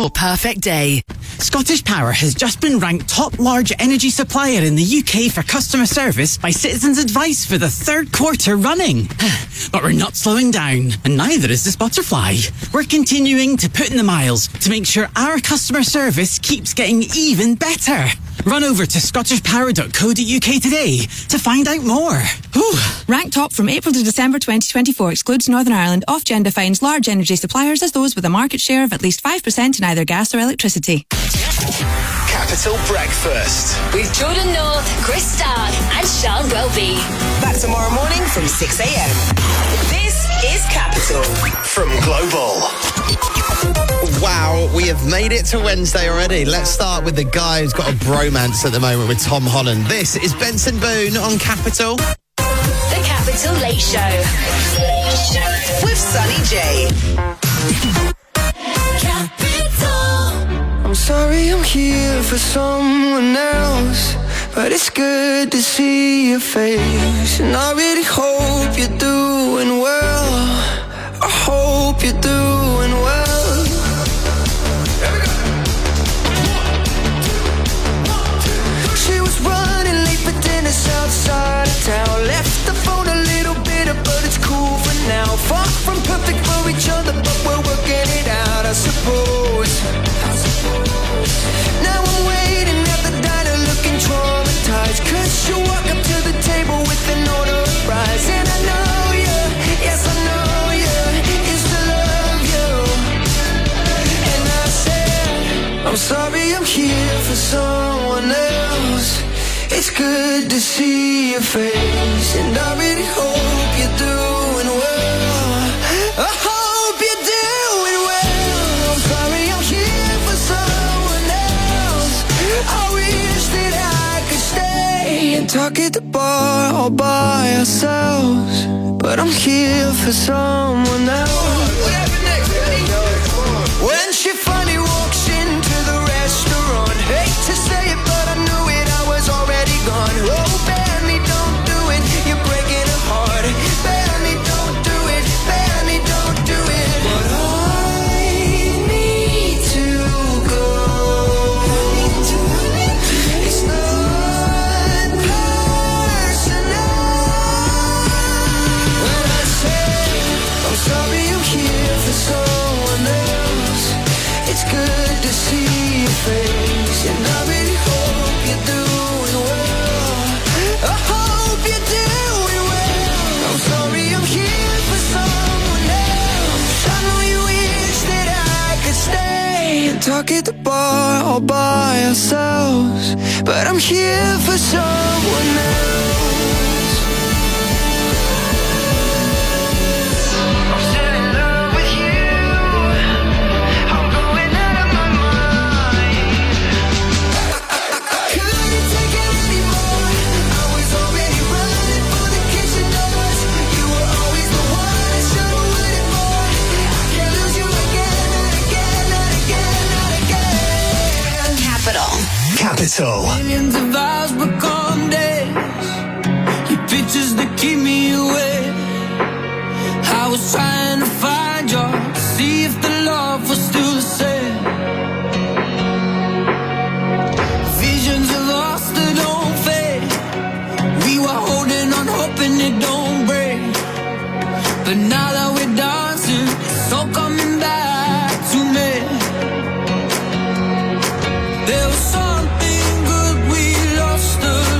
your perfect day. Scottish Power has just been ranked top large energy supplier in the UK for customer service by Citizens Advice for the third quarter running. But we're not slowing down, and neither is this butterfly. We're continuing to put in the miles to make sure our customer service keeps getting even better. Run over to scottishpower.co.uk today to find out more. Whew. Ranked top from April to December 2024 excludes Northern Ireland. Ofgem defines large energy suppliers as those with a market share of at least 5% in either gas or electricity. Capital Breakfast with Jordan North, Chris Stark and Charles Welby. Back tomorrow morning from 6 a.m. This is Capital from Global. Wow, we have made it to Wednesday already. Let's start with the guy who's got a bromance at the moment with Tom Holland. This is Benson Boone on Capital. The Capital Late Show with Sunny J. Capital. I'm sorry I'm here for someone else, but it's good to see your face. And I really hope you're doing well. I hope you're doing well. She was running late for dinner outside of town. Left the phone a little bitter, but it's cool for now. Far from perfect for each other, but we're working it out, I suppose. Now I'm waiting at the diner looking traumatized, 'cause you walk up to the table with an order of fries. And I know you, yes I know you, used to love you. And I said, I'm sorry I'm here for someone else. It's good to see your face, and I really hope you're doing well. I hope you're doing well. I'm sorry I'm here for someone else. I wish that I could stay and talk at the bar all by ourselves, but I'm here for someone else. When she finally walks into the restaurant, hate to say it, but I knew it, I was already gone. Oh, Benny, don't do it, you're breaking her heart. Benny, don't do it, Benny, don't do it. But I need to go. It's not personal. When I say I'm sorry I'm here for someone else, it's good to see your face, and I really hope you're doing well. I hope you're doing well. I'm sorry I'm here for someone else. I know you wish that I could stay and talk at the bar all by ourselves, but I'm here for someone else. I'm still in love with you. I'm going out of my mind. I couldn't take it anymore. I was already running for the kitchen doors. You were always the one I should have waited for. I can't lose you again, not again, not again, not again. Capital. Millions of hours become days. Your pictures that keep me awake. I was trying to find you, see if the love was still the same. Visions of us that don't fade. We were holding on, hoping it don't break. But now that we're dancing, it's all coming back to me. There was something good we lost along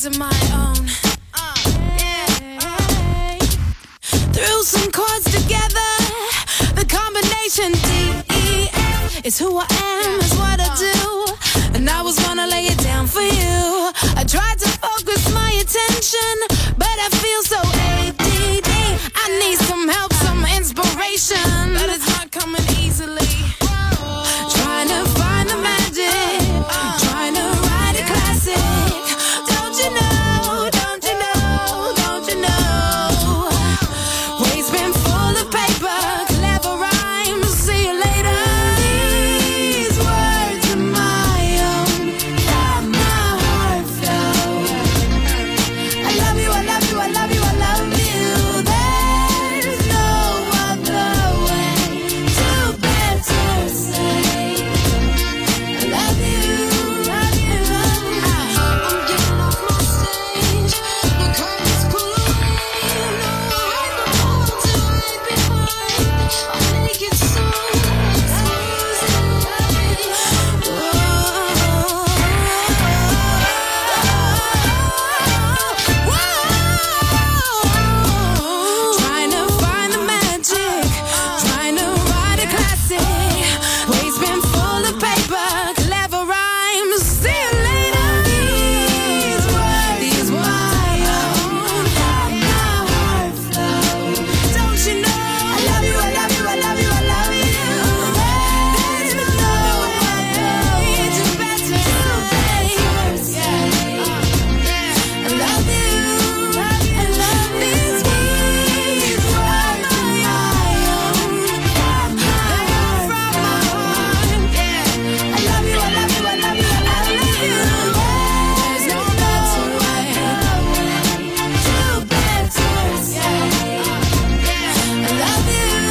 words of my own. Threw some chords together. The combination D-E-F is who I am, is what I do. And I was gonna lay it down for you. I tried to focus my attention, but I feel so ADD. I need some help, some inspiration, but it's not coming easily. Trying to find the magic, trying to write a classic. Don't you know, don't you know, don't you know? Waves been full of paper, clever rhymes, see you later. These words are my own, got my heart flow. I love you, I love you, I love you, I love you. There's no other way to better say I love you, love you, love you. I'm getting off my stage, the curtains pull away. No, I don't want to hide behind. I'll make it so trying to find the magic, trying to write a classic. Waves been full of paper, clever rhymes. See you later. These words my own, got my heart flow. Don't you know? I love you, I love you, I love you, I love you. There's no way to better say I love you, I love these words are my own, got my heart from my heart. I love you, I love you, I love you, I love you. There's no better way to better say I love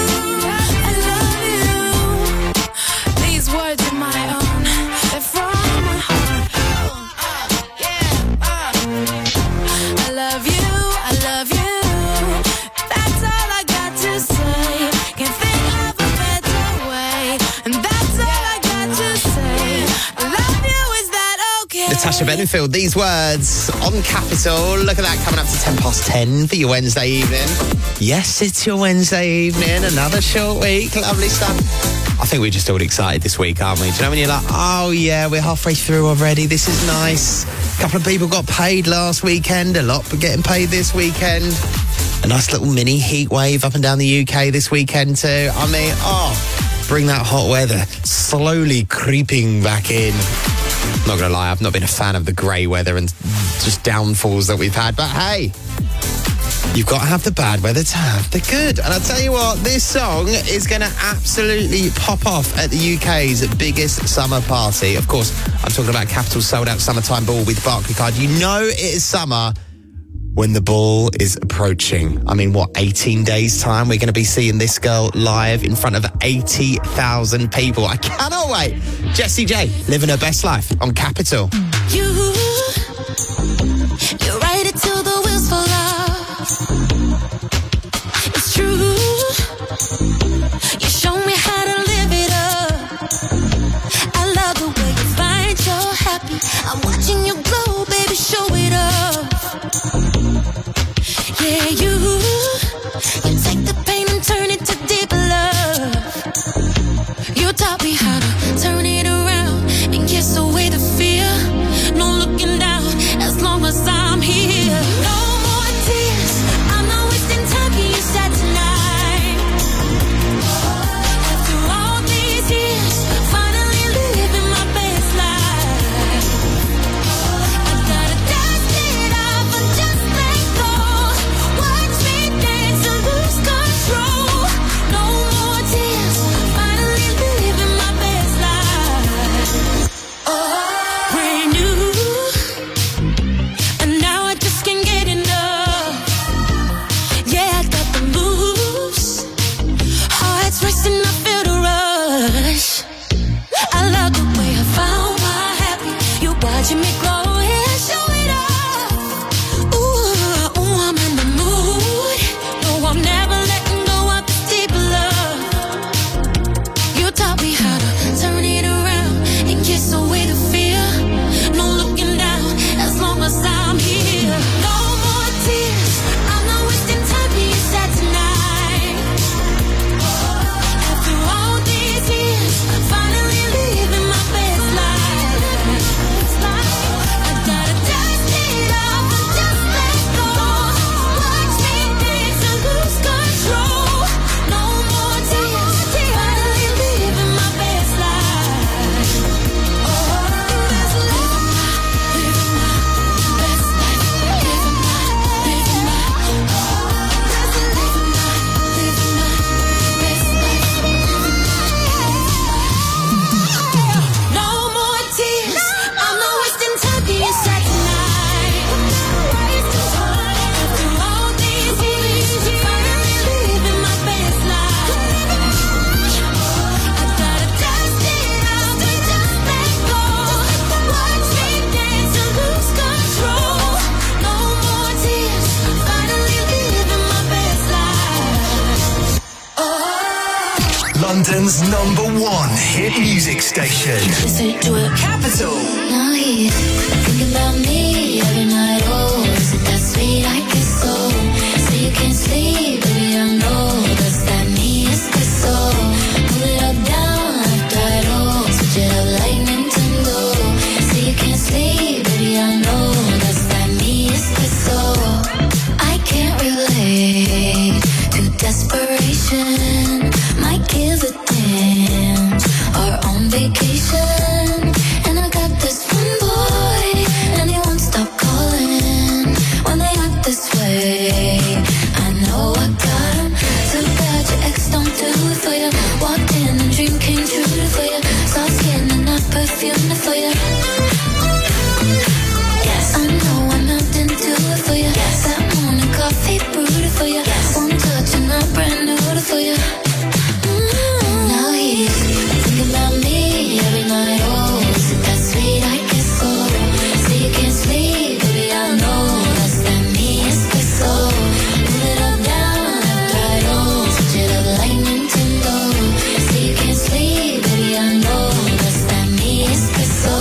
you, These words are my own, they're from my heart. I love you, I love you. That's all I got to say. Can't think of a better way. And that's all I got to say. I love you, is that okay? Natasha Bedingfield, these words on Capital. Look at that, coming up to 10:10 for your Wednesday evening. Yes, it's your Wednesday evening, another short week, lovely stuff. I think we're just all excited this week, aren't we? Do you know when you're like, oh yeah, we're halfway through already, this is nice. A couple of people got paid last weekend, a lot for getting paid this weekend. A nice little mini heat wave up and down the UK this weekend too. I mean, bring that hot weather slowly creeping back in. Not gonna lie, I've not been a fan of the grey weather and just downfalls that we've had, but hey, you've got to have the bad weather to have the good. And I'll tell you what, this song is going to absolutely pop off at the UK's biggest summer party. Of course, I'm talking about Capital's sold-out summertime ball with Barclaycard. You know it is summer when the ball is approaching. I mean, 18 days' time? We're going to be seeing this girl live in front of 80,000 people. I cannot wait. Jessie J, living her best life on Capital. You ride it till the wheels fall off. It's true. You show me how to live it up. I love the way you find you're happy. I'm watching you glow, baby, show it off. Yeah, you take the pain and turn it to deep love. You taught me how to turn it around and kiss away the fear. No looking down as long as I'm here. London's #1 hit music station. Listen to it. Capital. Now he's thinking about me every night. Oh, is it that sweet? I guess so. So you can't sleep, baby, I know. Does that mean it's good so? Pull it up, down, left, right, oh. Switch it up like Nintendo. So you can't sleep, baby, I know. Does that mean it's good so? I can't relate to desperation. Might give a damn or on vacation. And I got this one boy, and he won't stop calling when they act this way. I know I got him. Too bad your ex don't do it for you. Walked in and dream came true for you. Soft skin and not perfume for you. Yes, I know I'm not into it for you. Yes, that morning coffee brewed it for you. Yes, one touch and I'm brand new for you. Now he's thinking about me every night. Oh, is it that sweet? I guess so. So you can't sleep, baby, I know. Does that mean it's good so? Pull it up, down, left, right, oh. Switch it up like Nintendo. So you can't sleep, baby, I know. Does that mean it's good so?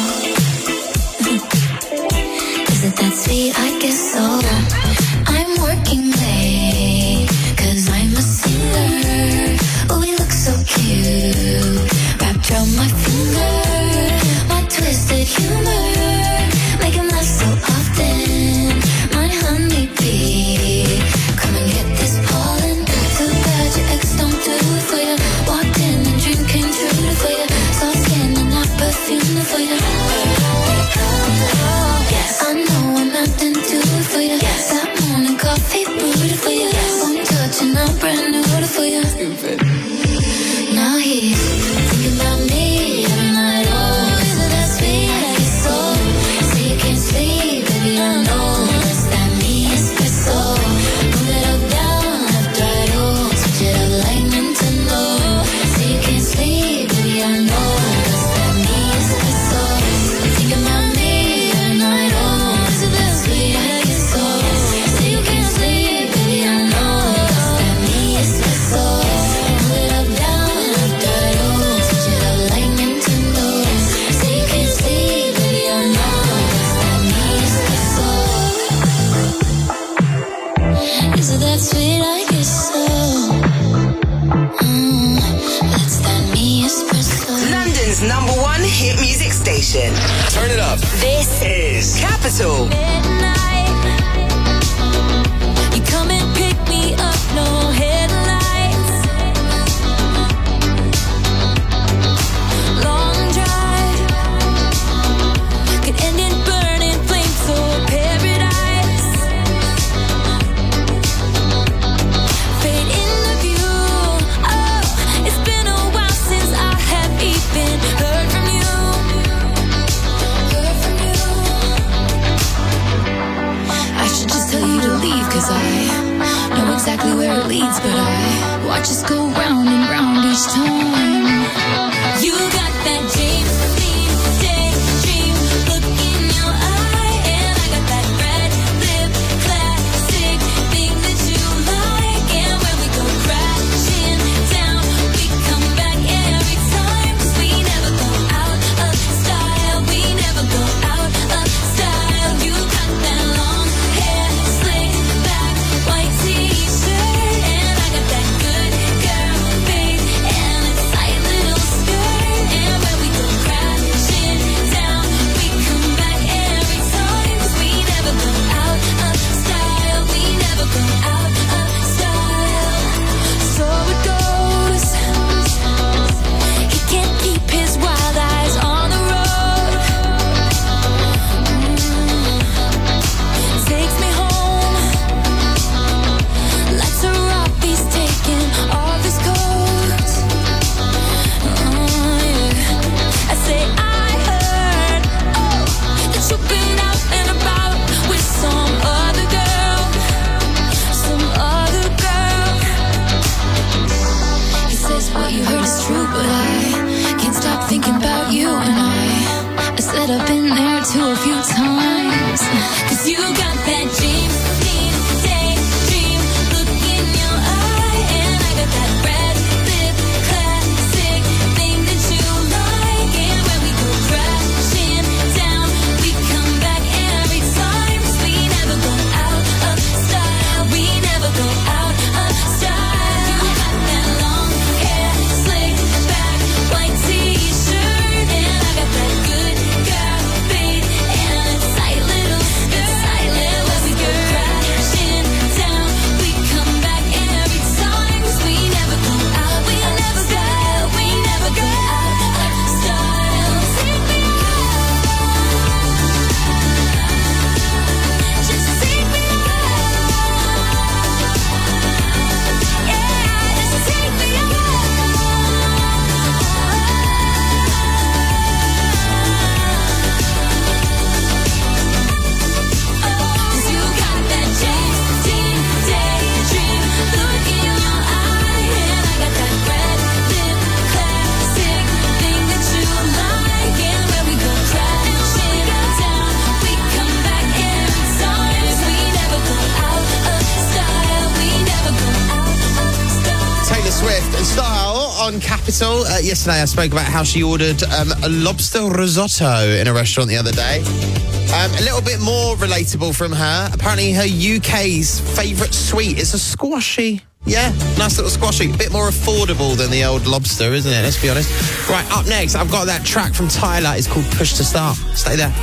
Is it that sweet? I guess so. I'm working late, 'cause I'm a singer. Oh, we look so cute, wrapped around my finger. My twisted humor, make him laugh so often. My honeybee, come and get this pollen. Too bad your ex don't do it for you. Walked in and dream came true for you. Soft skin and not perfume for you. Yes, I know I'm not into it for you. Yes, that morning coffee brewed for you. Yes, one touch and I'm brand new for you. Stupid. Now he's thinking about me every night. Oh, is it that sweet? I guess so. So you can't sleep, baby, I know. Does that mean it's good so? Pull it up, down, left, right, oh. Switch it up like Nintendo. So you can't sleep, baby, I know. Does that mean it's good so? Thinking about me every night. Oh, is it that sweet? I guess so. So you can't sleep, baby, I know. Does that mean it's good so? Pull it up, down, left, right, oh. Switch it up like Nintendo. So you can't sleep, baby, I know. Does that mean it's good so? Is it that sweet? I guess so. That's that me espresso. London's #1 hit music station. Turn it up. This Is Capital. Midnight, you come and pick me up, no headlights. Long drive could end in burning flames or paradise. Fade in the view. Oh, it's been a while since I have even heard from you. Heard from you. I should just tell you to leave, 'cause I know exactly where it leads, but I watch us go round and round each time. You got that James Dean daydream look in your eye, and I got that red lip classic thing that you like. And when we go crashing down, we come back every time, 'cause we never go out of style. We never go out of style. You got that long hair, slick back, white t-shirt, and I got that good girl face and a tight little skirt. And when we go crashing down, we come back every time, 'cause we never go out of style. We never go out of style. So it goes. He can't keep his wild eyes on the road. Takes me home. Lights are off, he's taking off his coat. Yeah. I say I heard, oh, that you've been out and about with some other girl. Some other girl. He says what you heard is true, but I can't stop thinking about you. And I said I've been there too a few times. 'Cause you got that James Dean daydream look in your eye, and I got that red lip class on Capital. Yesterday I spoke about how she ordered a lobster risotto in a restaurant the other day. A little bit more relatable from her. Apparently her UK's favourite sweet is a squashy. Yeah, nice little squashy. Bit more affordable than the old lobster, isn't it? Let's be honest. Right, up next, I've got that track from Tyler. It's called Push to Start. Stay there.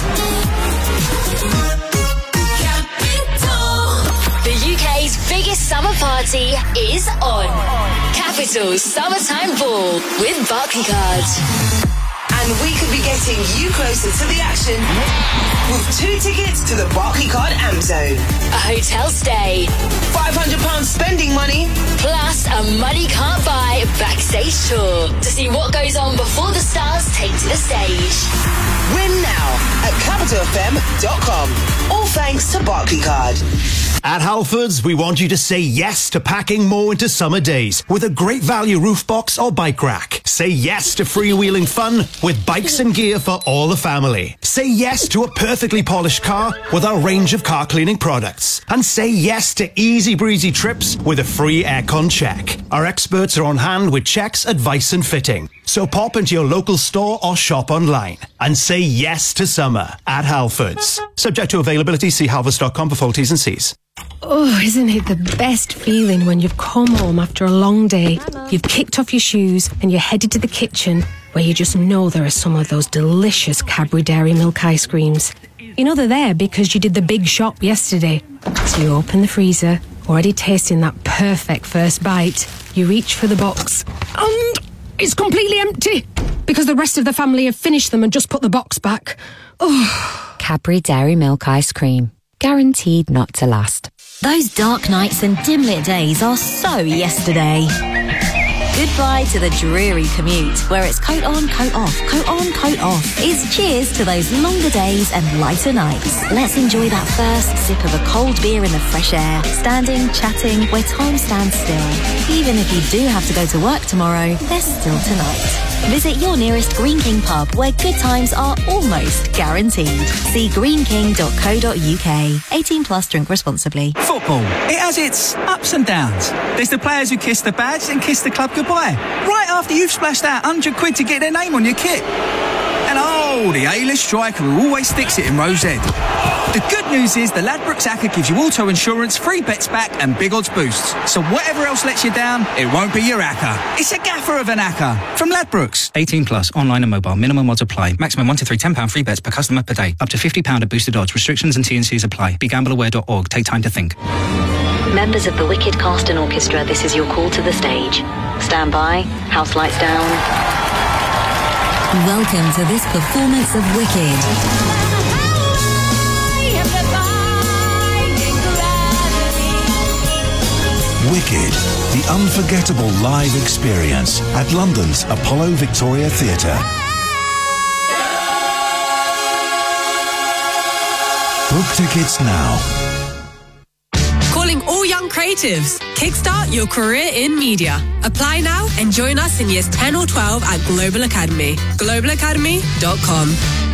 The UK's biggest summer party is on. Capital's Summertime Ball with Barclaycard. And we could be getting you closer to the action with 2 tickets to the Barclaycard Amp Zone. A hotel stay. £500 spending money. Plus a money can't buy backstage tour to see what goes on before the stars take to the stage. Win now at capitalfm.com. All thanks to Barclaycard. At Halfords, we want you to say yes to packing more into summer days with a great value roof box or bike rack. Say yes to freewheeling fun with bikes and gear for all the family. Say yes to a perfectly polished car with our range of car cleaning products. And say yes to easy breezy trips with a free aircon check. Our experts are on hand with checks, advice and fitting. So pop into your local store or shop online and say yes to summer at Halfords. Subject to availability, see halfords.com for full T's and C's. Oh, isn't it the best feeling when you've come home after a long day, you've kicked off your shoes and you're headed to the kitchen where you just know there are some of those delicious Cadbury Dairy Milk ice creams. You know they're there because you did the big shop yesterday. So you open the freezer, already tasting that perfect first bite. You reach for the box and it's completely empty because the rest of the family have finished them and just put the box back. Oh. Cadbury Dairy Milk ice cream. Guaranteed not to last. Those dark nights and dim-lit days are so yesterday. Goodbye to the dreary commute, where it's coat on, coat off, coat on, coat off. It's cheers to those longer days and lighter nights. Let's enjoy that first sip of a cold beer in the fresh air, standing, chatting, where time stands still. Even if you do have to go to work tomorrow, there's still tonight. Visit your nearest Green King pub, where good times are almost guaranteed. See greenking.co.uk. 18 plus, drink responsibly. Football, it has its ups and downs. There's the players who kiss the badge and kiss the club goodbye, right after you've splashed out £100 to get their name on your kit. And the A-list striker who always sticks it in Rose Ed. The good news is the Ladbrokes ACCA gives you auto insurance, free bets back and big odds boosts. So whatever else lets you down, it won't be your ACCA. It's a gaffer of an ACCA from Ladbrokes. 18 plus, online and mobile. Minimum odds apply. Maximum 1 to 3 £10 free bets per customer per day. Up to £50 of boosted odds. Restrictions and T&Cs apply. BeGambleAware.org. Take time to think. Members of the Wicked Cast and Orchestra, this is your call to the stage. Stand by. House lights down. Welcome to this performance of Wicked. Wicked, the unforgettable live experience at London's Apollo Victoria Theatre. Book tickets now. Calling all young creatives. Kickstart your career in media. Apply now and join us in years 10 or 12 at Global Academy. globalacademy.com.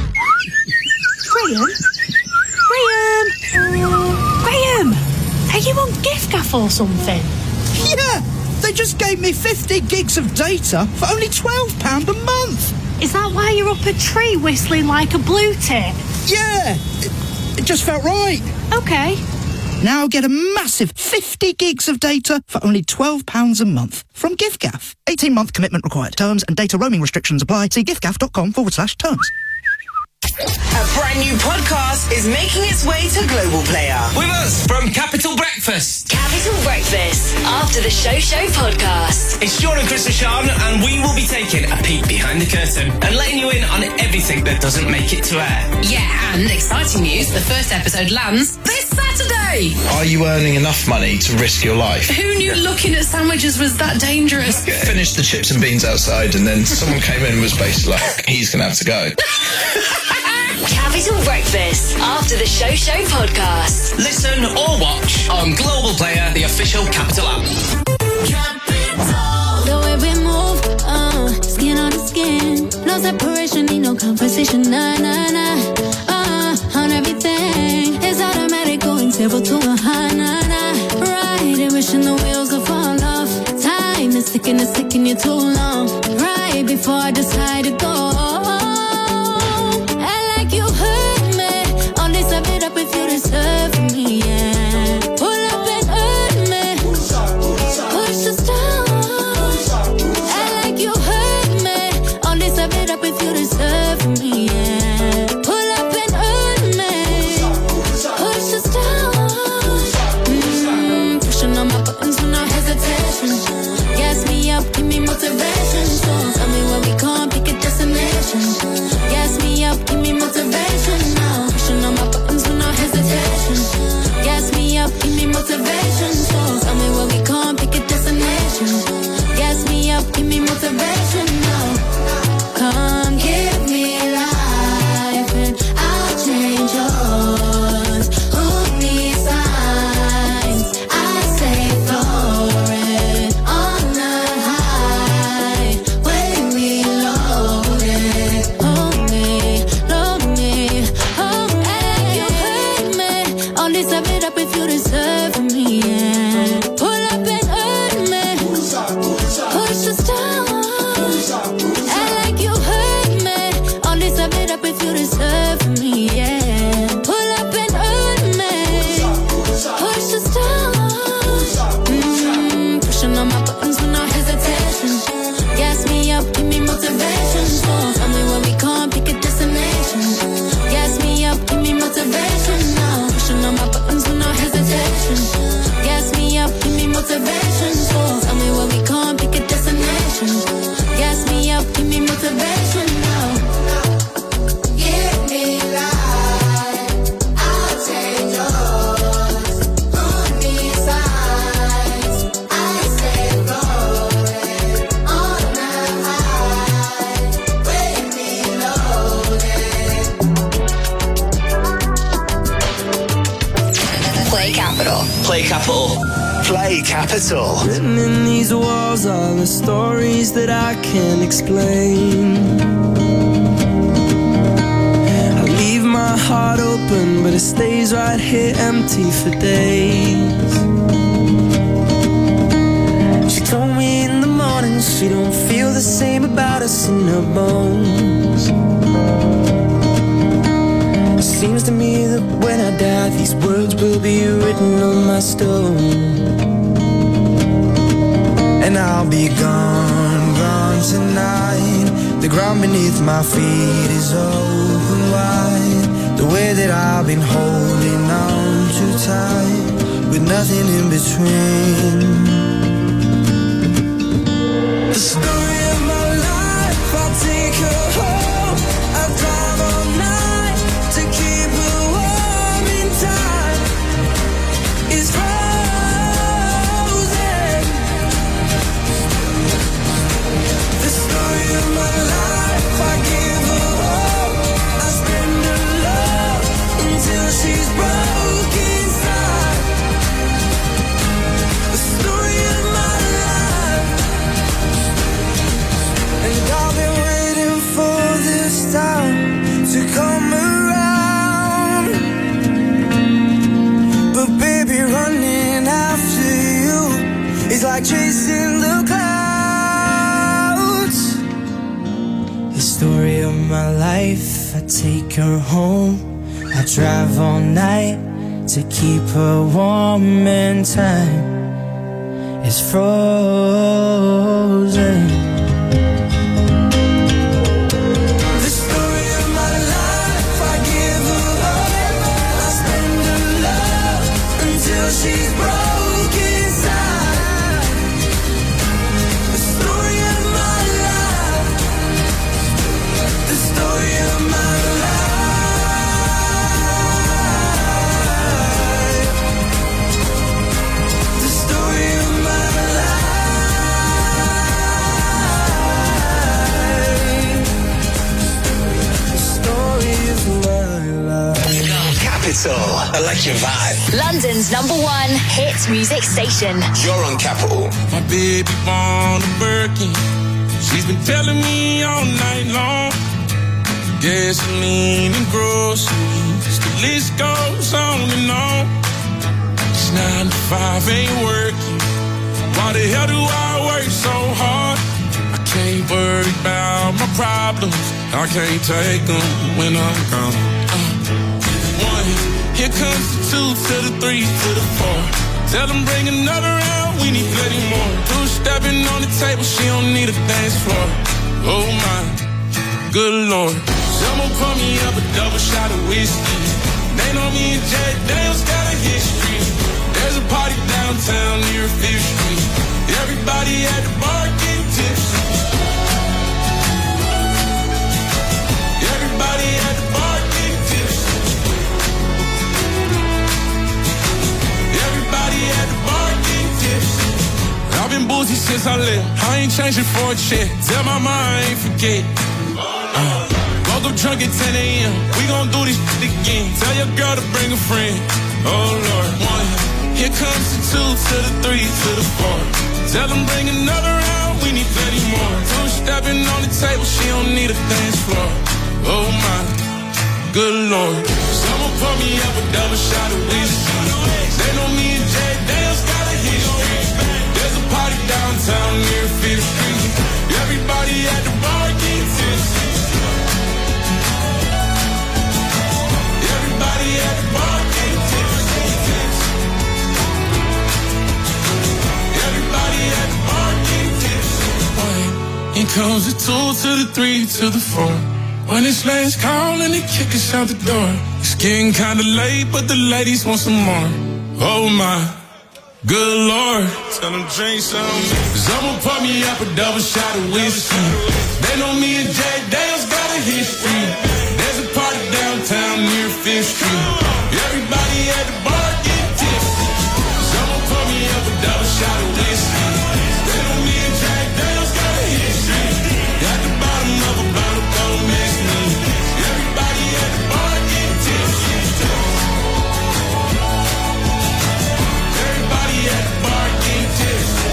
Graham! Are you on giffgaff or something? Yeah! They just gave me 50 gigs of data for only £12 a month! Is that why you're up a tree whistling like a blue tit? Yeah! It just felt right. Okay. Now get a massive 50 gigs of data for only £12 a month from giffgaff. 18-month commitment required. Terms and data roaming restrictions apply. See giffgaff.com/terms. A brand new podcast is making its way to Global Player. With us from Capital Breakfast. Capital Breakfast, after the show podcast. It's Sean and Chris Sean, and we will be taking a peek behind the curtain and letting you in on everything that doesn't make it to air. Yeah, and exciting news, the first episode lands this Saturday. Are you earning enough money to risk your life? Who knew looking at sandwiches was that dangerous? Finished the chips and beans outside, and then someone came in and was basically like, he's going to have to go. Capital Breakfast, after the show podcast. Listen or watch on Global Player, the official Capital app. The way we move, skin on skin. No separation, need no conversation. Nah, nah, nah. On everything. It's automatic, going 0 to 100. Nah, nah. Riding, wishing the wheels will fall off. Time is ticking. thinking it's taking you too long. Right before I decide to go. And like you heard me, all this I made up if you deserve me, yeah. Pull up and hurt me, push us down. And like you heard me, all this I made up if you deserve me, yeah. Pull up and hurt me, push us down. Pushing on my buttons with no hesitation. Gas me up, give me motivation. So tell me where we can't pick a destination. Gas me up, give me motivation now. Pushing on my buttons with no hesitation. Gas me up, give me motivation. So tell me where we can't pick a destination. Gas me up, give me motivation now. Come give me life and I'll change yours. Who needs signs? I say floating on the highway we loaded. Hold me, hold me. You hurt me. All this I made up if you deserve me, yeah. Pull up and hurt me, push us down. And like you hurt me. All this I made up if you deserve me, yeah. Pull up and hurt me, push us down. Pushing on my buttons with no hesitation. Gas me up, give me motivation. So tell me where we can't pick a destination. Gas me up, give me motivation now. Pushing on my buttons with no hesitation. Gas me up, give me motivation. So tell me where we can't pick a destination. Gas me up, give me motivation now. Give me life, I'll take yours. Who needs signs? I say floating on the highway we loaded. Play Capital. Play Capital. Play Capital. Written in these walls are the stories that I can't explain. I leave my heart open, but it stays right here empty for days. She told me in the morning she don't feel the same about us in her bones. It seems to me that when I die, these words will be written on my stone. And I'll be gone, gone tonight. The ground beneath my feet is open wide. The way that I've been holding on too tight, with nothing in between. The story of my life, I'll take her home. I'll drive all night to keep her warm in time. It's frozen. The story of my life, I give her hope. I spend her love until she's broke inside. The story of my life. And I've been waiting for this time to come around. But baby, running after you is like chasing the clouds. The story of my life, I take her home. I drive all night to keep her warm and time is frozen. The story of my life, I give her hope. I spend her love until she's broke inside. The story of my life. The story of my life. The story of my life. The story of my life. Capital. I like your vibe. London's #1 hit music station. You're on Capital. My baby born a Birkin. She's been telling me all night long. Gasoline and groceries, the list goes on and on. It's 9 to 5, ain't working. Why the hell do I work so hard? I can't worry about my problems. I can't take them when I'm gone. One, here comes the 2 to the 3 to the 4. Tell them bring another round, we need plenty more. 2 stepping on the table, she don't need a dance floor. Oh my, good Lord. Someone pour me up a double shot of whiskey. They know me and Jack Daniels got a history. There's a party downtown near 5th Street. Everybody at the bar getting tipsy. Everybody at the bar getting tipsy. Everybody at the bar getting tipsy. I've been boozy since I left. I ain't changing for a check. Tell my mind I ain't forget. Woke up drunk at 10 a.m. We gon' do this shit again. Tell your girl to bring a friend. Oh Lord. 1, here comes the 2 to the 3 to the 4. Tell them bring another round, we need plenty more. 2 stepping on the table, she don't need a dance floor. Oh my, good Lord. Someone pour me up a double shot of whiskey. They know me and Jack Daniels got a history. There's a party downtown near 5th Street. Everybody at the bar getting tipsy. Everybody at the bar getting tipsy. Everybody at the bar getting tipsy. Here comes the 2 to the 3 to the 4. When it's last call and they kick us out the door. It's getting kinda late, but the ladies want some more. Oh my, good Lord. Tell them drink some. Someone pour me up a double shot of whiskey. They know me and Jack Daniels got a history. There's a party downtown near 5th Street. Everybody at the bar get tipsy. Someone pour me up a double shot of whiskey. They know me and Jack Daniels got a history. At the bottom of a bottle, don't miss me. Everybody at the bar get tipsy. Everybody at the bar get tipsy.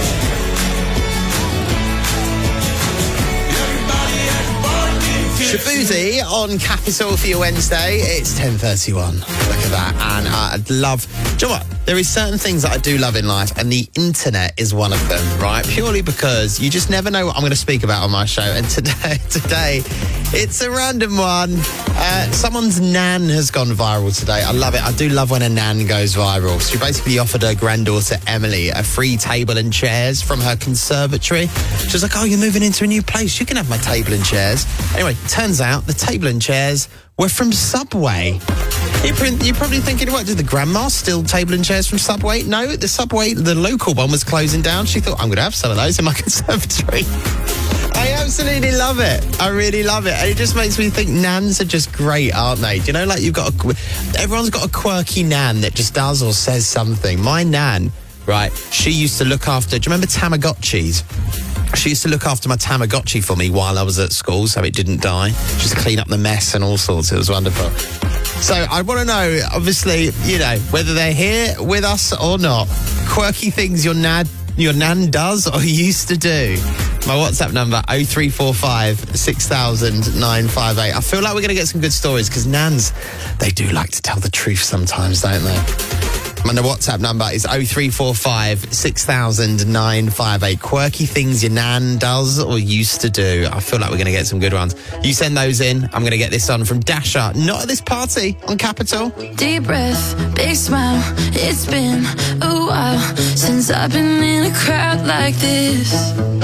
Everybody at the bar get tipsy. Shabuzi on Capital for your Wednesday. It's 10:31. Look at that. And I'd love... Do you know what? There is certain things that I do love in life, and the internet is one of them, right? Purely because you just never know what I'm going to speak about on my show. And today, it's a random one. Someone's nan has gone viral today. I love it. I do love when a nan goes viral. She basically offered her granddaughter, Emily, a free table and chairs from her conservatory. She was like, oh, you're moving into a new place. You can have my table and chairs. Anyway, turns out the table and chairs were from Subway. You're probably thinking, what, did the grandma steal table and chairs from Subway? No, the Subway, the local one, was closing down. She thought, I'm going to have some of those in my conservatory. I absolutely love it. I really love it. And it just makes me think nans are just great, aren't they? Do you know, like everyone's got a quirky nan that just does or says something. My nan, right, she used to look after, do you remember Tamagotchis? She used to look after my Tamagotchi for me while I was at school so it didn't die. Just clean up the mess and all sorts. It was wonderful. So I want to know, obviously, you know, whether they're here with us or not. Quirky things your nan does or used to do. My WhatsApp number, 0345 6000 958. I feel like we're going to get some good stories because nans, they do like to tell the truth sometimes, don't they? My WhatsApp number is 0345 6000 958. Quirky things your nan does or used to do. I feel like we're going to get some good ones. You send those in. I'm going to get this on from Dasha. Not at this party on Capital. Deep breath, big smile. It's been a while since I've been in a crowd like this.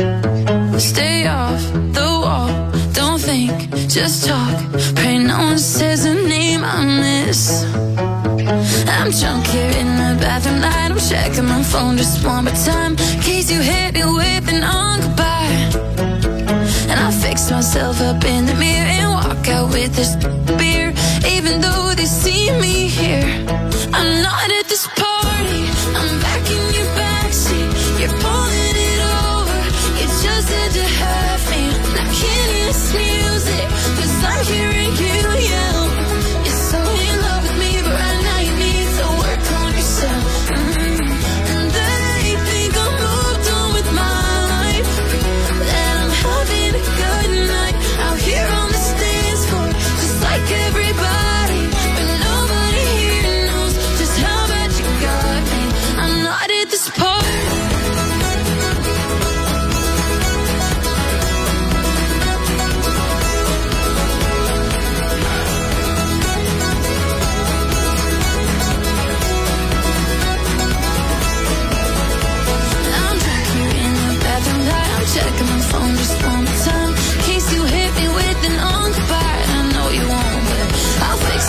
Stay off the wall. Don't think, just talk. Pray no one says a name I miss. I'm drunk here in the bathroom light. I'm checking my phone just one more time, in case you hit me with an on goodbye. And I fix myself up in the mirror and walk out with this beer. Even though they see me here, I'm not at this party. I'm back in your backseat. You're pulling it over. You just had to have me. And I can't hear this music, 'cause I'm hearing you yell. You're so in love with me, but right now you need to work on yourself. And they think I'm moved on with my life, that I'm having a good night out here on the dance floor, just like everybody. But nobody here knows just how bad you got me. I'm not at this party.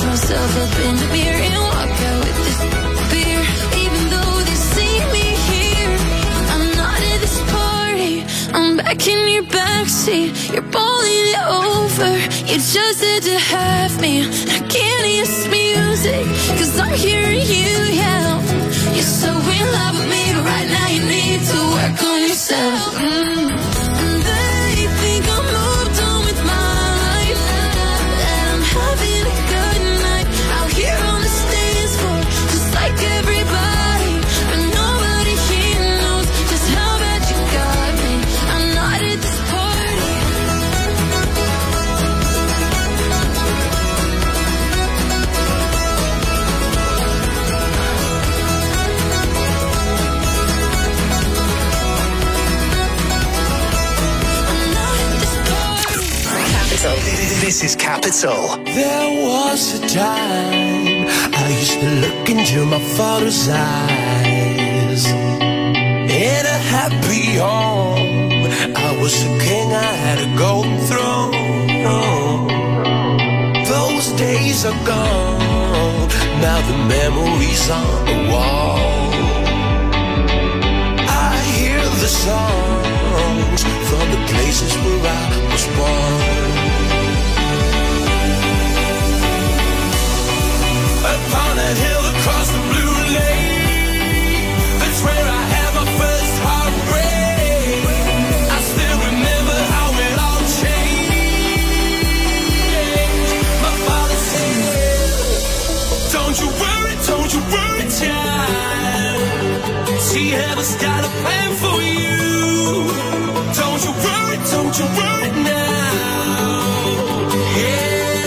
myself up in the mirror and walk out with this beer. Even though they see me here, I'm not at this party. I'm back in your backseat. You're balling it over. You just had to have me. I can't hear this music, 'cause I'm hearing you yell. You're so in love with me, but right now you need to work on yourself. And they think I'm moved on with my life, that I'm having a good night out here on the dance floor, just like everybody. But nobody here knows just how bad you got me. I'm not at this party. This is Capital. There was a time I used to look into my father's eyes. In a happy home, I was a king, I had a golden throne. Those days are gone, now the memories on the wall. I hear the songs from the places where I was born. Upon a hill across the blue lake, that's where I had my first heartbreak. I still remember how it all changed. My father said, don't you worry, child. She heaven's got a plan for you. Don't you worry now. Yeah.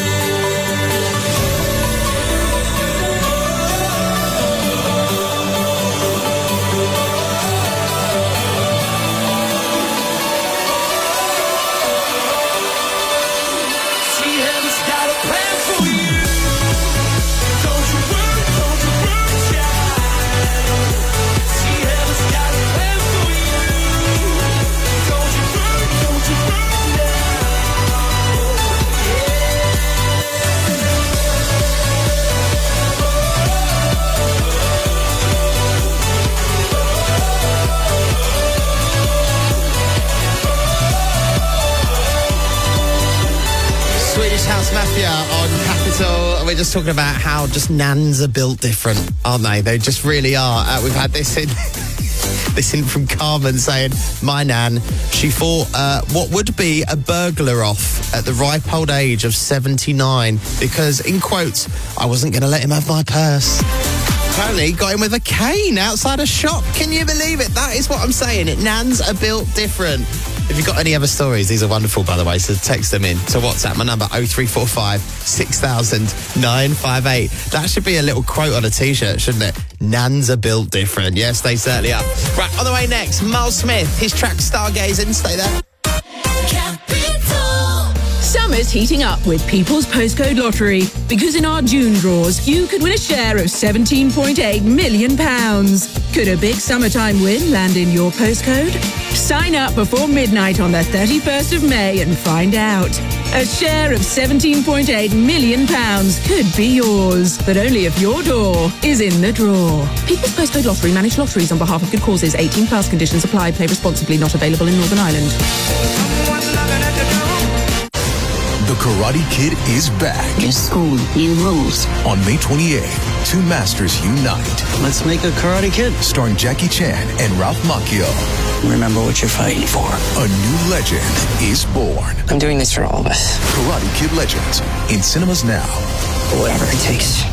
Mafia on Capital. We're just talking about how just nans are built different, aren't they? They just really are. We've had this in from Carmen saying, my nan, she fought what would be a burglar off at the ripe old age of 79 because, in quotes, I wasn't going to let him have my purse. Apparently got him with a cane outside a shop. Can you believe it? That is what I'm saying. Nans are built different. If you've got any other stories, these are wonderful, by the way, so text them in to WhatsApp. My number, 0345 6000 958. That should be a little quote on a T-shirt, shouldn't it? Nans are built different. Yes, they certainly are. Right, on the way next, Miles Smith, his track Stargazing. Stay there. Summer's heating up with People's Postcode Lottery, because in our June draws, you could win a share of £17.8 million. Could a big summertime win land in your postcode? Sign up before midnight on the 31st of May and find out. A share of £17.8 million could be yours, but only if your door is in the draw. People's Postcode Lottery, manage lotteries on behalf of good causes. 18 plus conditions apply. Play responsibly. Not available in Northern Ireland. The Karate Kid is back. New school, new rules. On May 28th, two masters unite. Let's make a Karate Kid. Starring Jackie Chan and Ralph Macchio. Remember what you're fighting for. A new legend is born. I'm doing this for all of us. Karate Kid Legends, in cinemas now. Whatever it takes.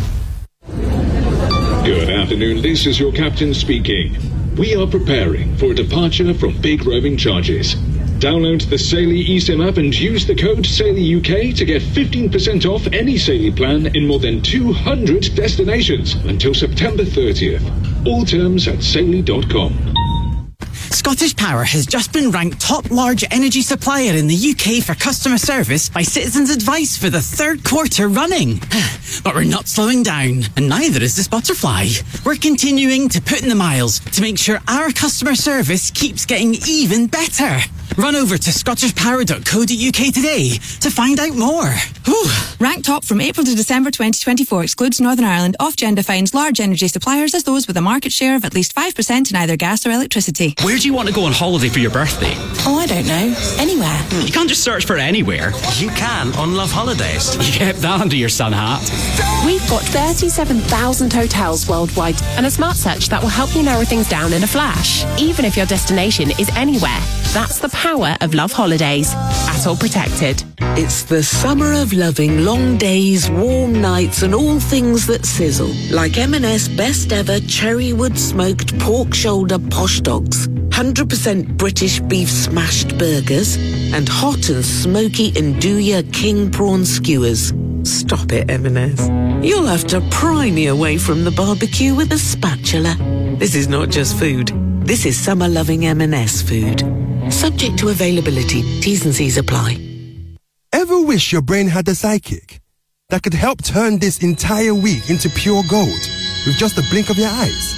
Good afternoon, this is your captain speaking. We are preparing for a departure from big roaming charges. Download the Saily eSIM app and use the code SAILYUK to get 15% off any Saily plan in more than 200 destinations until September 30th. All terms at Saily.com. Scottish Power has just been ranked top large energy supplier in the UK for customer service by Citizens Advice for the third quarter running. But we're not slowing down, and neither is this butterfly. We're continuing to put in the miles to make sure our customer service keeps getting even better. Run over to scottishpower.co.uk today to find out more. Whew. Ranked top from April to December 2024 excludes Northern Ireland. Ofgem defines large energy suppliers as those with a market share of at least 5% in either gas or electricity. Where do you want to go on holiday for your birthday? Oh, I don't know. Anywhere. You can't just search for anywhere. You can on Love Holidays. You kept that under your sun hat. We've got 37,000 hotels worldwide and a smart search that will help you narrow things down in a flash, even if your destination is anywhere. That's the power of Love Holidays. Atoll protected. It's the summer of loving long days, warm nights and all things that sizzle. Like M&S best ever cherrywood smoked pork shoulder posh dogs, 100% British beef smashed burgers and hot and smoky Nduja king prawn skewers. Stop it, M&S. You'll have to pry me away from the barbecue with a spatula. This is not just food. This is summer-loving M&S food. Subject to availability. T's and C's apply. Ever wish your brain had a sidekick that could help turn this entire week into pure gold with just a blink of your eyes?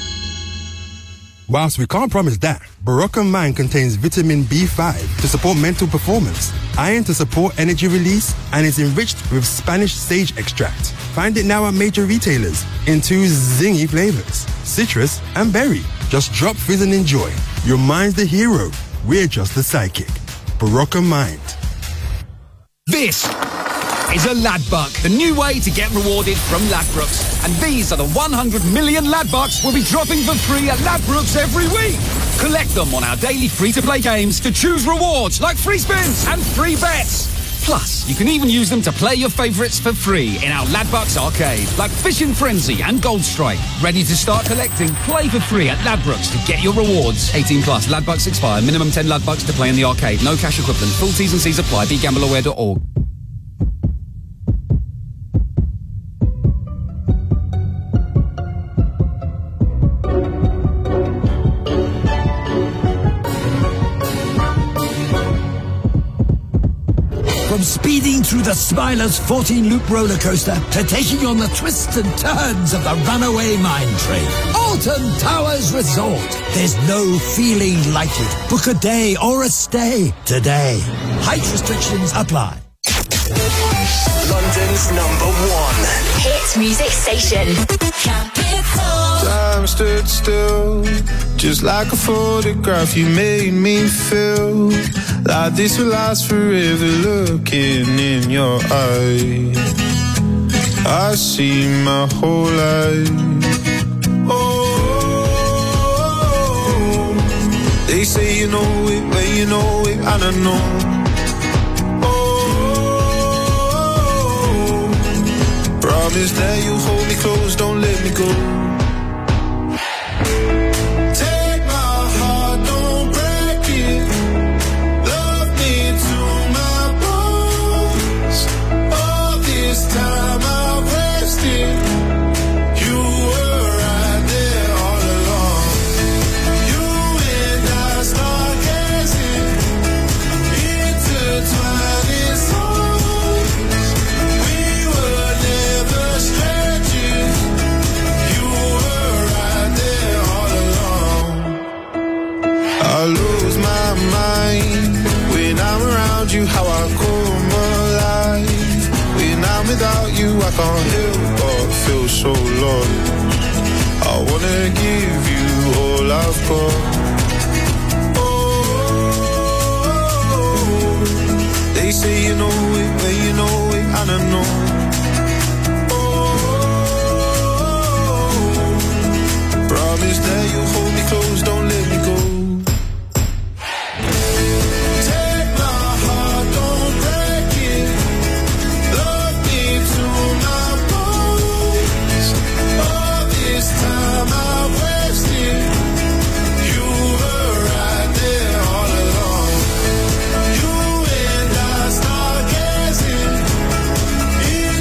Whilst we can't promise that, Barocca Mind contains vitamin B5 to support mental performance, iron to support energy release, and is enriched with Spanish sage extract. Find it now at major retailers in 2 zingy flavors, citrus and berry. Just drop fizz and enjoy. Your mind's the hero. We're just the sidekick. Barocca Mind. This is a Ladbuck, the new way to get rewarded from Ladbrokes. And these are the 100 million Ladbucks we'll be dropping for free at Ladbrokes every week. Collect them on our daily free-to-play games to choose rewards like free spins and free bets. Plus, you can even use them to play your favourites for free in our Ladbucks arcade, like Fishing Frenzy and Gold Strike. Ready to start collecting? Play for free at Ladbrokes to get your rewards. 18 plus. Ladbucks expire. Minimum 10 Ladbucks to play in the arcade. No cash equivalent. Full T's and C's apply. BeGambleAware.org. From speeding through the Smiler's 14-loop roller coaster to taking on the twists and turns of the runaway mine train. Alton Towers Resort. There's no feeling like it. Book a day or a stay today. Height restrictions apply. London's #1 hit music station. Time stood still, just like a photograph. You made me feel like this will last forever. Looking in your eyes, I see my whole life. Oh, they say you know it, but you know it, and I know. Promise that you hold me close, don't let me go. Take my heart, don't break it. Love me to my bones. All this time I've wasted. You were right there all along. You and I start gazing, intertwining souls. We were never strangers. You were right there all along. I lose my mind when I'm around you. How I come alive when I'm without you. I can't help but feel so lost. I wanna give you all I've got. Oh, they say you know it, but you know it, and I know. Promise that you'll hold me close, don't let me go. Take my heart, don't break it. Love me to my bones. All this time I've wasted. You were right there all along. You and I start gazing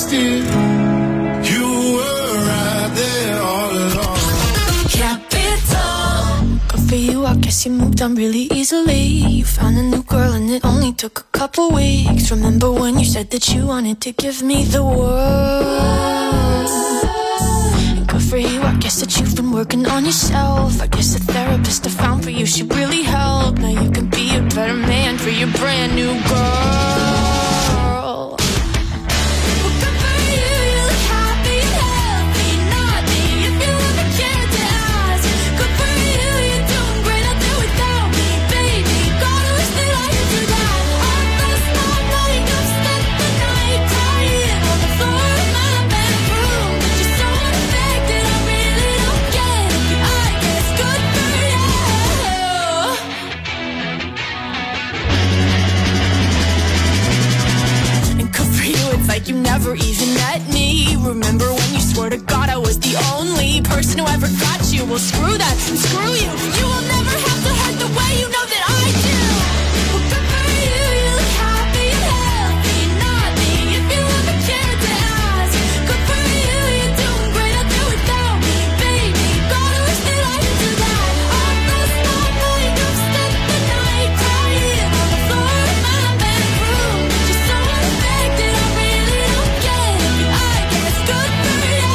still, you were right there all along. Capital. Good for you, I guess you moved on really easily. You found a new girl and it only took a couple weeks. Remember when you said that you wanted to give me the world? Good for you, I guess that you've been working on yourself. I guess the therapist I found for you should really help. Now you can be a better man for your brand new girl. You never even met me. Remember when you swore to God I was the only person who ever got you? Well, screw that and screw you. You will never have to hurt the way you know that I do. Well, good for you, you look happy and healthy. Not me, if you ever cared to ask. Good for you, you're doing great out there without me, baby. Gotta wish that I could do that. On those long nights, I've spent the night crying on the floor of my bedroom. Just so unaffected, I really don't get it. I guess good for you.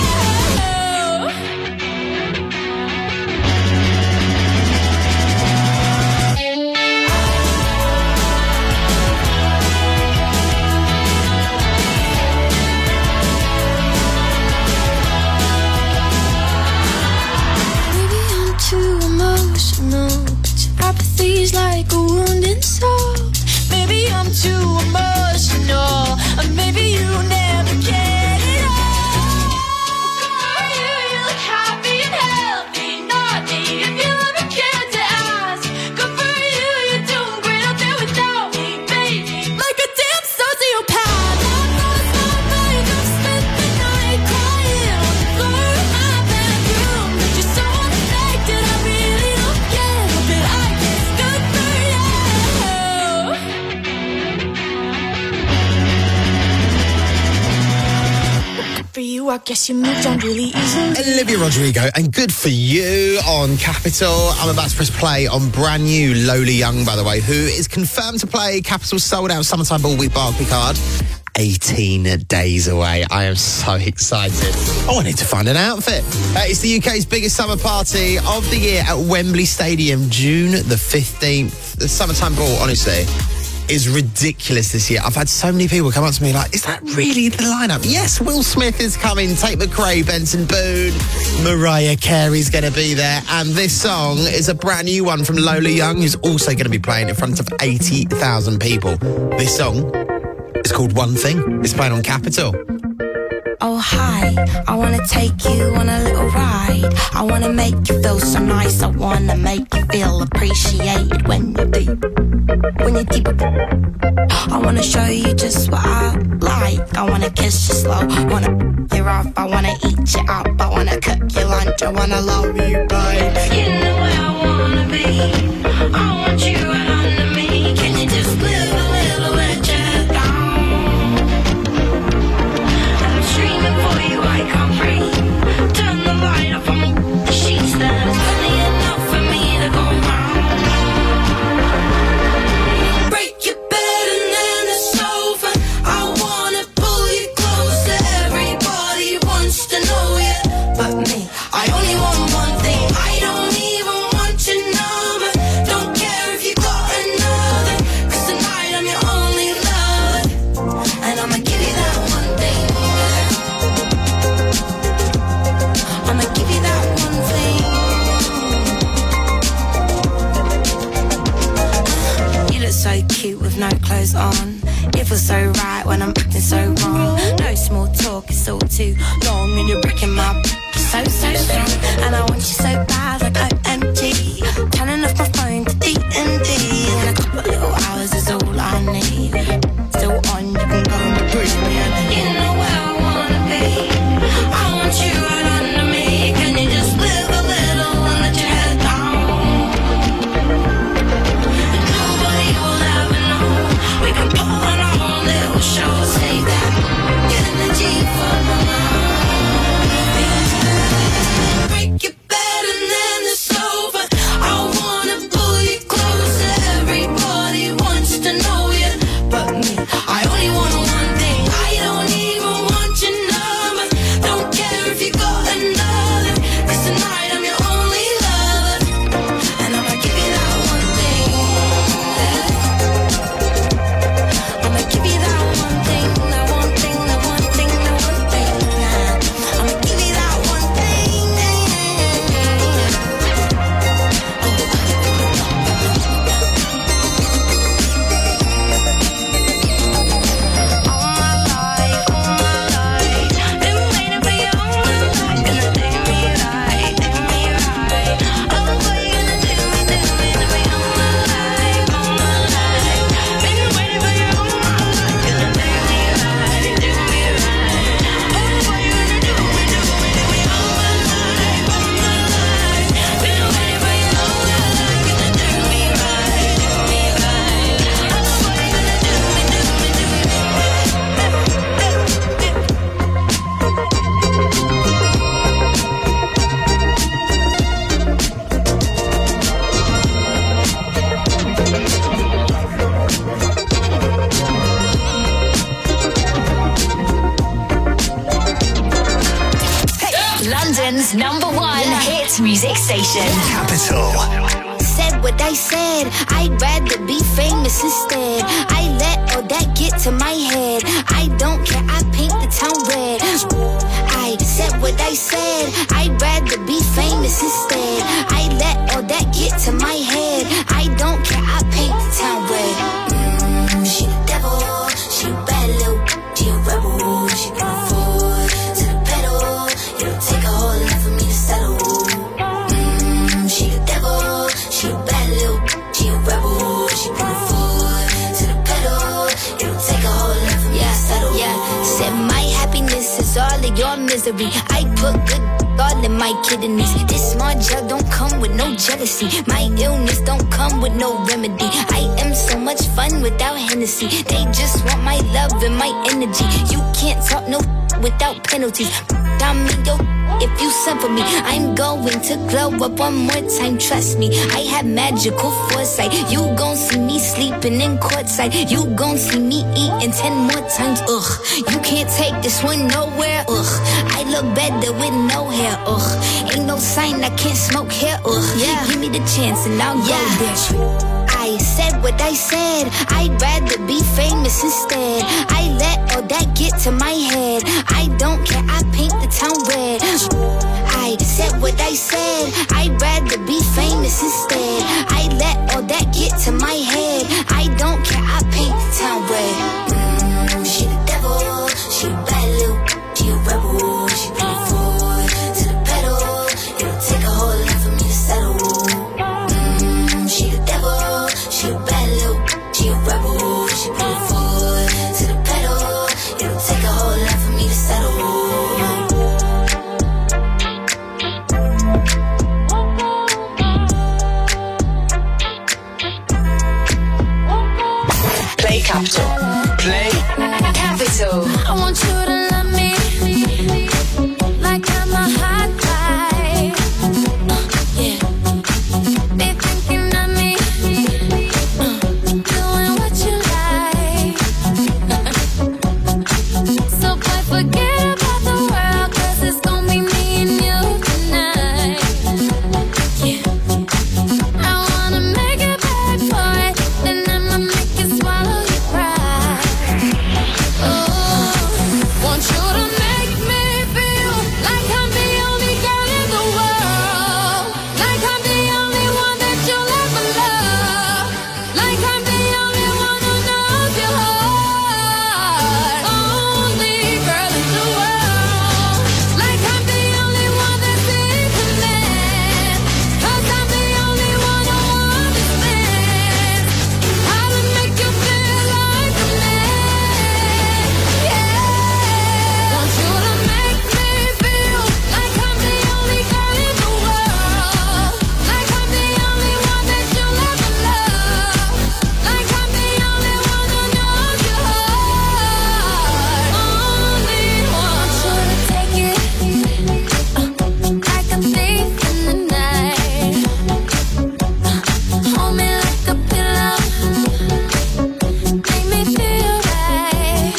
Maybe I'm too emotional, but your apathy's like a wounded soul. Maybe I'm too emotional, or maybe you never get it all. You look happy and healthy, not me, if you ever cared to ask. Good for you, you're doing great out there without me, baby. Like a damn sociopath. On those long nights, I've spent the night crying on the floor of my bedroom. But you're so unaffected, I really don't get it. But I guess good for you. Good for you, I guess you moved on really easily. Olivia Rodrigo, and good for you on Capital. I'm about to press play on brand new Lola Young, by the way, who is confirmed to play Capital's sold out Summertime Ball with Barclaycard. 18 days away. I am so excited. Oh, I need to find an outfit. It's the UK's biggest summer party of the year at Wembley Stadium, June the 15th. The Summertime Ball, honestly, is ridiculous this year. I've had so many people come up to me like, is that really the lineup? Yes, Will Smith is coming, Tate McRae, Benson Boone, Mariah Carey's going to be there, and this song is a brand new one from Lola Young, who's also going to be playing in front of 80,000 people. This song is called One Thing. It's playing on Capital. Oh hi, I wanna take you on a little ride. I wanna make you feel so nice. I wanna make you feel appreciated when you're deep. When you're deep. I wanna show you just what I like. I wanna kiss you slow, wanna you off. I wanna eat you up, I wanna cook your lunch. I wanna love you, babe. You know where I wanna be. I want you right under me. Can you just live a little bit down? Dreaming for you, I can't breathe. Turn the light off on the sheets. There's plenty enough for me to go round. Break your bed and then the sofa. I wanna pull you closer. Everybody wants to know you, but me. I only want one thing. I don't even want your number. Don't care if you got another. 'Cause tonight I'm your only lover, and I'ma give you that one thing. I'ma give you that one thing. You look so cute with no clothes on. It feels so right when I'm acting so wrong. No small talk, it's all too long. And you're breaking my so strong. And I want you so bad like OMG. Turning off my phone to D&D. And a couple little hours is all I need. Still on, you can go and breathe me. You know where I wanna be. I want you right under me. Can you just live a little and let your head down? And nobody will ever know. We can put on our own little show. Save that energy station. Capital. Said what I said, I'd rather be famous instead. I let all that get to my head. I don't care, I paint the town red. I said what I said, I'd rather be famous instead. I let all that get to my head. I don't care, I paint the town red. She the devil, she a bad little, she a rebel. She put her foot to the pedal. It'll take a whole lot for me to settle. She the devil, she a bad little, she a rebel. She put her foot to the pedal. It'll take a whole lot for me to settle. Yeah, said my happiness is all of your misery. I put good all in my kidneys. This small gel don't come with no jealousy. My illness don't come with no remedy. I am so much fun without Hennessy. They just want my love and my energy. You can't talk no without penalties. I'm in your if you send for me. I'm going to glow up one more time, trust me. I have magical foresight. You gon' see me sleeping in courtside. You gon' see me eating 10 more times, ugh. You can't take this one nowhere, ugh. I look better with no hair, ugh. Ain't no sign I can't smoke hair, ugh. Yeah. Give me the chance and I'll go there. I said what I said, I'd rather be famous instead. I let all that get to my head. I don't care, I paint the town red. I said what I said, I'd rather be famous instead. I let all that get to my head. I don't care, I paint the town red. She the devil, she a bad little, she a rebel. She put her foot to the pedal. It'll take a whole lot for me to settle. She the devil, she a bad little, she a rebel. She put her foot to the pedal. It'll take a whole lot for me to settle. Play Capital. Play Capital. I want you to love me like I'm a hot guy. Yeah. Be thinking of me, doing what you like. So boy, forget about the world, 'cause it's gonna be me and you tonight. Yeah. I wanna make it back for it, then I'ma make it swallow your pride. Oh, want you to make me feel like I'm the only girl in the world, like I'm the only one that you'll ever love, like I'm the only one who knows your heart, only girl in the world, like I'm the only one that's in command, 'cause I'm the only one who understands how to make you feel like a man. Yeah, want you to make me feel like I'm the only girl in the world, like I'm the only one that you'll ever love, like I'm the only one who knows your heart, only want you to take it like a thief in the night. Hold me like a pillow, make me feel right.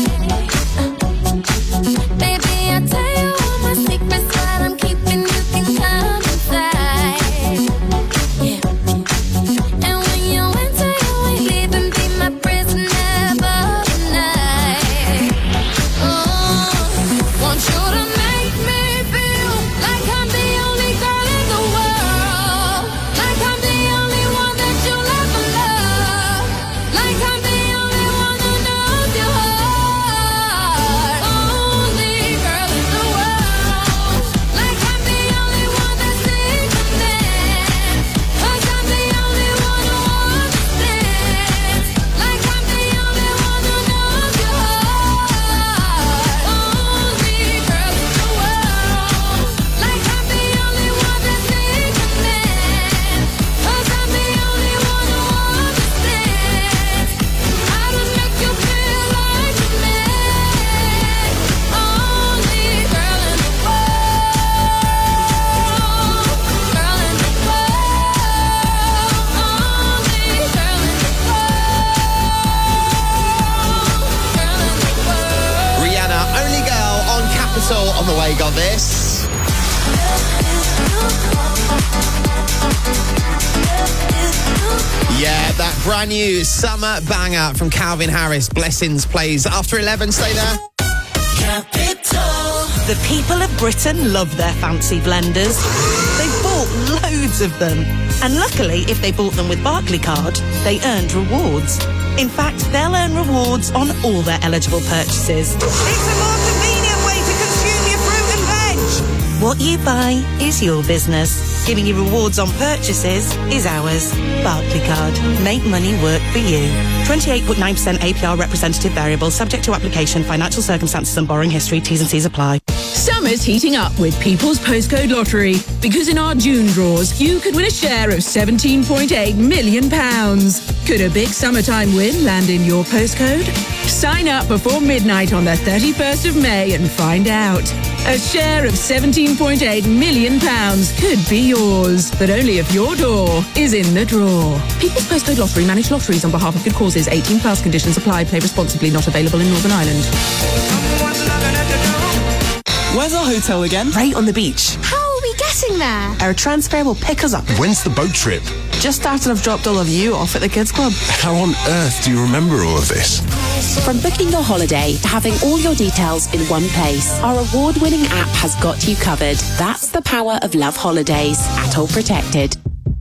Baby, I'll tell you all my secrets, what I'm keeping, you can come inside. Yeah. And when you enter, you ain't leaving, be my prisoner for the night. Oh, want you to make me feel like I'm the only girl in the world, like I'm the only one that you'll ever love, like I'm the only one who knows your heart, only girl in the world, like I'm the only one that's in command, 'cause I'm the only one who understands, like I'm the only one who knows your heart, only girl in the world, like I'm the only one that's in command, 'cause I'm the only one who understands how to make you feel like a man, only girl in the world, girl in the world, only girl in the Rihanna, Only Girl on Capital. On the way, got this. Yeah, that brand new summer banger from Calvin Harris, Blessings, plays after 11. Stay there. Capital. The people of Britain love their fancy blenders. They've bought loads of them. And luckily, if they bought them with Barclaycard, they earned rewards. In fact, they'll earn rewards on all their eligible purchases. It's a more convenient way to consume your fruit and veg. What you buy is your business. Giving you rewards on purchases is ours. Barclaycard. Make money work for you. 28.9% APR representative variable, subject to application, financial circumstances and borrowing history. T's and C's apply. Summer's heating up with People's Postcode Lottery, because in our June draws, you could win a share of £17.8 million. Could a big summertime win land in your postcode? Sign up before midnight on the 31st of May and find out. A share of £17.8 million could be yours, but only if your door is in the draw. People's Postcode Lottery, manage lotteries on behalf of good causes. 18 plus, conditions apply. Play responsibly. Not available in Northern Ireland. Where's our hotel again? Right on the beach. How are we getting there? Our transfer will pick us up. When's the boat trip? Just after I've dropped all of you off at the kids club. How on earth do you remember all of this? From booking your holiday to having all your details in one place, our award-winning app has got you covered. That's the power of Love Holidays. Atoll Protected.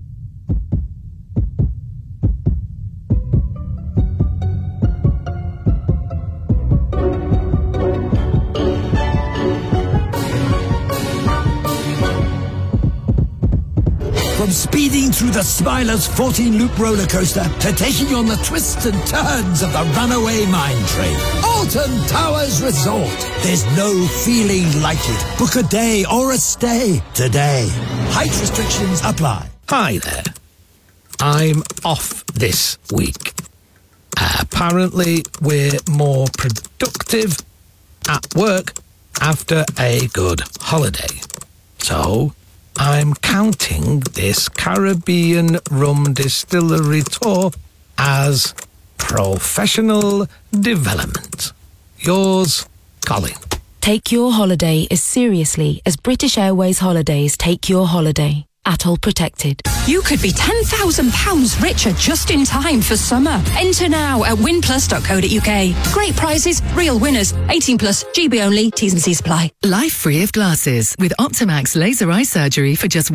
From speeding through the Smiler's 14-loop roller coaster to taking on the twists and turns of the runaway mine train. Alton Towers Resort. There's no feeling like it. Book a day or a stay today. Height restrictions apply. Hi there. I'm off this week. Apparently, we're more productive at work after a good holiday. So I'm counting this Caribbean rum distillery tour as professional development. Yours, Colin. Take your holiday as seriously as British Airways Holidays take your holiday. Atoll Protected. You could be £10,000 richer just in time for summer. Enter now at winplus.co.uk. Great prizes, real winners. 18 plus, GB only, T's and C's apply. Life free of glasses with Optimax laser eye surgery for just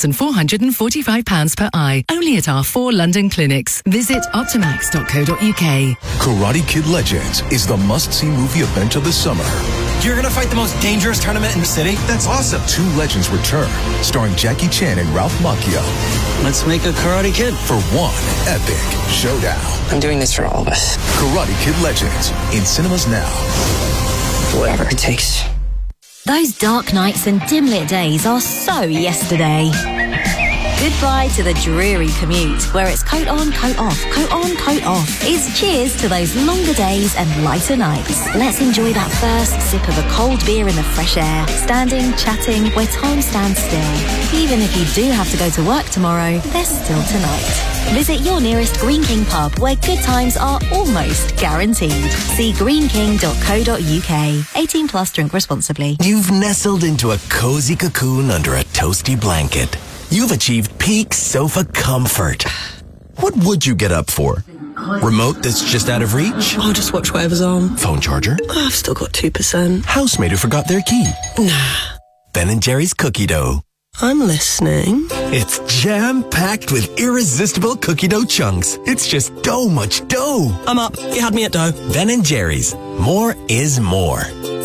£1,445 per eye. Only at our 4 London clinics. Visit optimax.co.uk. Karate Kid Legends is the must-see movie event of the summer. You're gonna fight the most dangerous tournament in the city? That's awesome. 2 legends return, starring Jackie Chan and Ralph Macchio. Let's make a Karate Kid. For one epic showdown. I'm doing this for all of us. Karate Kid Legends, in cinemas now. Whatever it takes. Those dark nights and dim-lit days are so yesterday. Goodbye to the dreary commute, where it's coat on, coat off, coat on, coat off. It's cheers to those longer days and lighter nights. Let's enjoy that first sip of a cold beer in the fresh air, standing, chatting, where time stands still. Even if you do have to go to work tomorrow, there's still tonight. Visit your nearest Green King pub, where good times are almost guaranteed. See greenking.co.uk. 18 plus, drink responsibly. You've nestled into a cozy cocoon under a toasty blanket. You've achieved peak sofa comfort. What would you get up for? Remote that's just out of reach? I'll just watch whatever's on. Phone charger? Oh, I've still got 2%. Housemate who forgot their key? Nah. Ben & Jerry's cookie dough. I'm listening. It's jam-packed with irresistible cookie dough chunks. It's just dough much dough. I'm up. You had me at dough. Ben & Jerry's. More is more.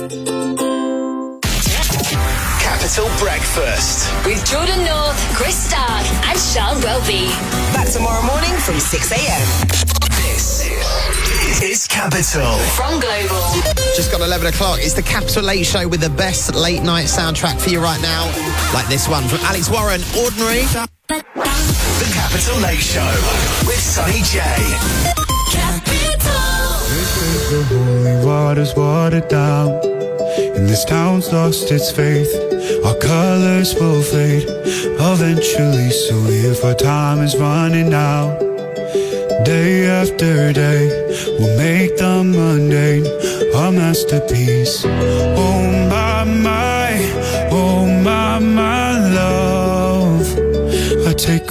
Capital Breakfast with Jordan North, Chris Stark and Charles Welby. Back tomorrow morning from 6 a.m. This is Capital from Global. Just got 11 o'clock. It's the Capital Late Show with the best late night soundtrack for you right now. Like this one from Alex Warren, Ordinary. The Capital Late Show with Sonny J. Capital. The holy waters watered down, and this town's lost its faith. Our colors will fade eventually, so if our time is running out, day after day, we'll make the mundane our masterpiece. Oh my, oh my love.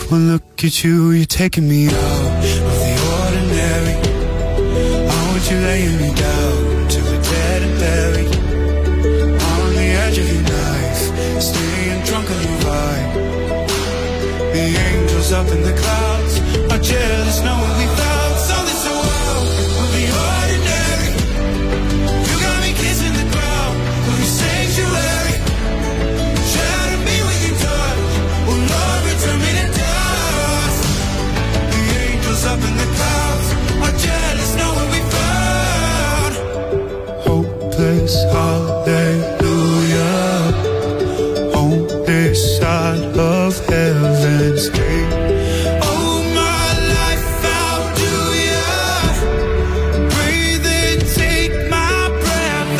One look at you, you're taking me out of the ordinary. Oh, would you laying me down to a dead and buried? On the edge of your knife, staying drunk on your vibe. The angels up in the clouds are jealous knowing we found something so wild of the ordinary. You got me kissing the ground of your sanctuary. Shatter me with your touch, oh Lord, return me to dust. The angels up in the clouds are jealous knowing we found hopeless hallelujah on this side of heaven's gate. Oh, my life, how do ya breathe and take my breath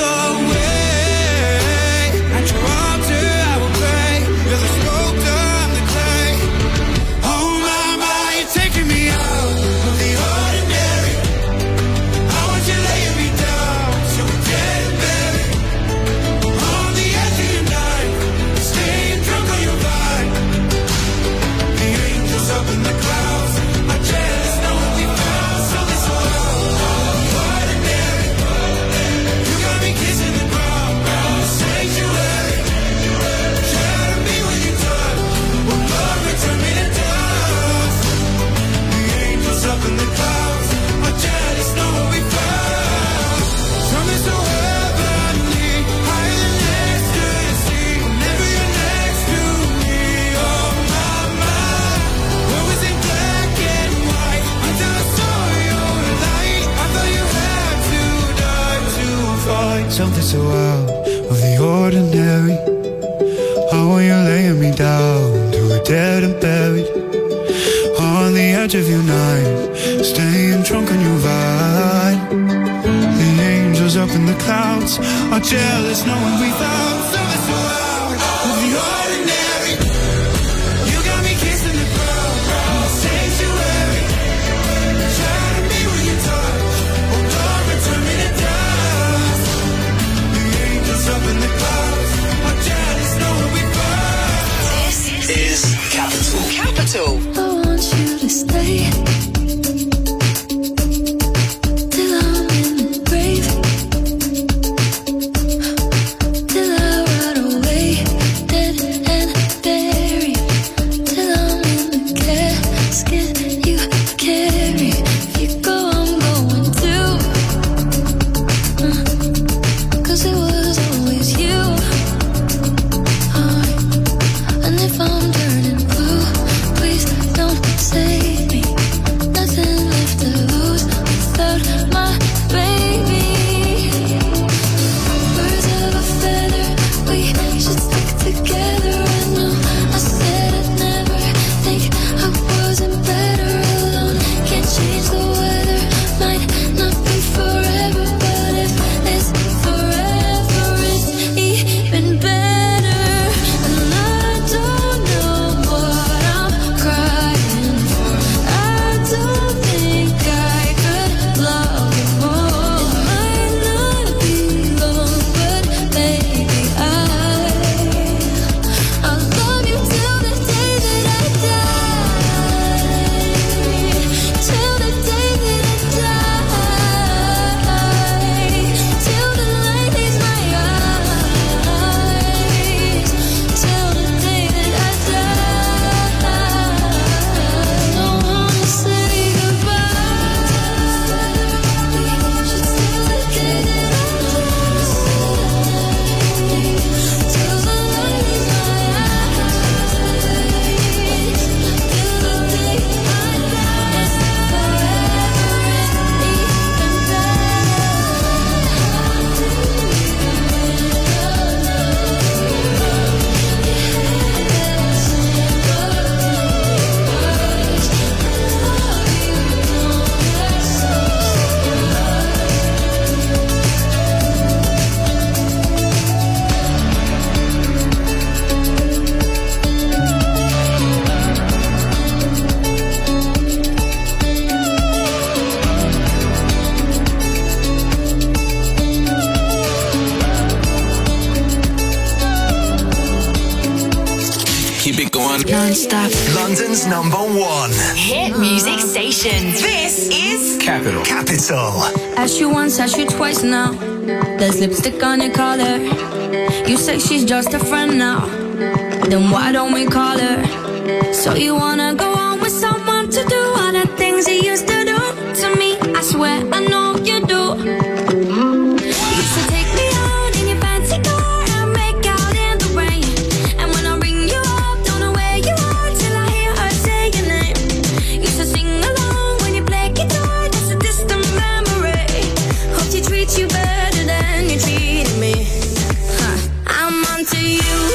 away? At your altar I will pray. You're the sculptor, I'm the clay. Oh my, you're taking me out of the ordinary. I want you laying me down so we're dead and buried. On the edge of your night, staying drunk on your vibe. The angels up in the clouds are jealous knowing we found something so ordinary. You got me kissing the ground, the sanctuary. Shatter me with your touch, oh Lord, return me to dust. The angels up in the clouds are jealous knowing we found something so heavenly, higher than ecstasy. Whenever you're next to me, oh my. What was in black and white until I saw your light? I thought you had to die to find something so out of the ordinary. How are you laying me down to a dead and buried? On the edge of your night, staying drunk on your vine. The angels up in the clouds are jealous knowing we found something so out of the ordinary. You got me kissing the ground, the sanctuary. Shatter me with your touch, oh Lord, return me to dust. The angels up in the clouds are jealous knowing we found. This is Capital. I want you to stay till I'm in the grave, till I non-stop. London's #1 Hit music station. This is Capital. Asked you once, asked you twice now. There's lipstick on your collar. You say she's just a friend now. Then why don't we call her? So you wanna go on with someone to do all the things you used to do to me? I swear I know you do. You used to take me out in your fancy car and make out in the rain. And when I ring you up, don't know where you are till I hear her say your name. Used to sing along when you play guitar, just a distant memory. Hope she treats you better than you treated me. I'm onto you.